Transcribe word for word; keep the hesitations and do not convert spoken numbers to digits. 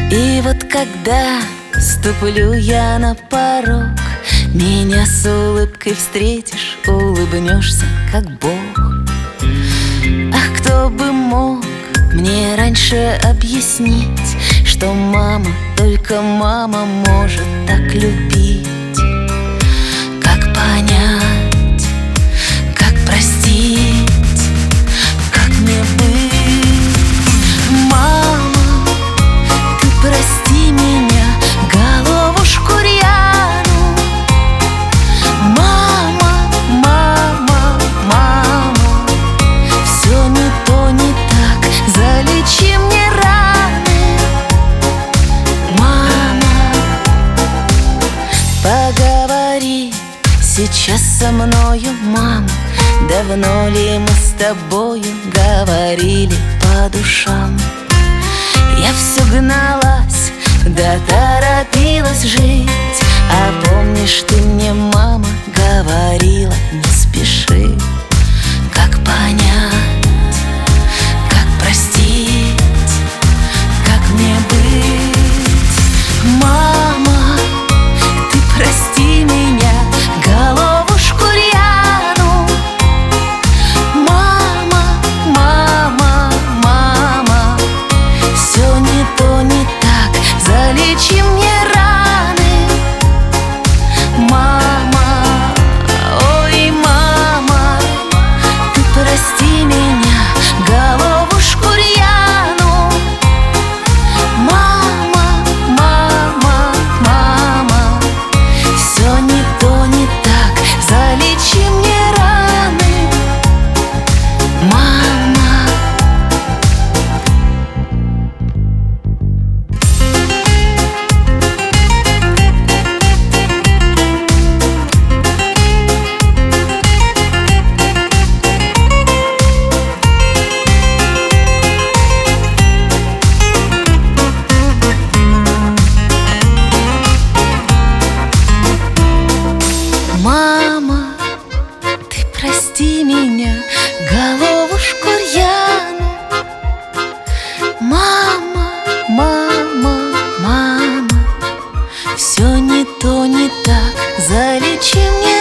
И вот когда ступлю я на порог, меня с улыбкой встретишь, улыбнешься, как Бог. Ах, кто бы мог мне раньше объяснить, что мама, только мама может так любить. Как понять, как простить, как мне быть? Мама, ты прости меня, головушку рьяну. Мама, мама, мама, все не то, не так, залечи мне раны. Мама, поговори сейчас со мною, мама. Давно ли мы с тобою говорили по душам? Я все гналась, да торопилась жить. А помнишь, ты мне, мама, говорила, не спеши. Как понять, как простить, как мне быть? Мама, ты прости меня, головушку рьяну. Мама, мама, мама, все не то, не так, залечи мне раны. Мама, ой, мама, ты прости меня, головушку рьяну. Мама, мама, мама, все не то, не так, залечи мне раны. Мама. Мама, ты прости меня, головушку рьяну. Мама, мама, мама, все не то, не так, залечи мне